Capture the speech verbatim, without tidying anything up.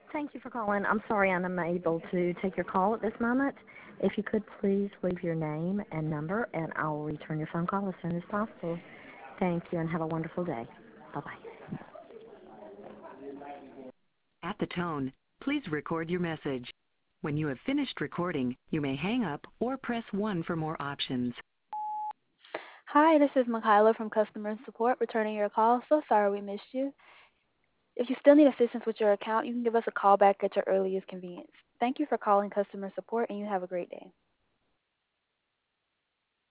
Thank you for calling. I'm sorry I'm unable to take your call at this moment. If you could please leave your name and number, and I will return your phone call as soon as possible. Thank you, and have a wonderful day. Bye-bye. At the tone, please record your message. When you have finished recording, you may hang up or press one for more options. Hi, this is Michaela from customer support returning your call. So sorry we missed you. If you still need assistance with your account, you can give us a call back at your earliest convenience. Thank you for calling customer support, and you have a great day.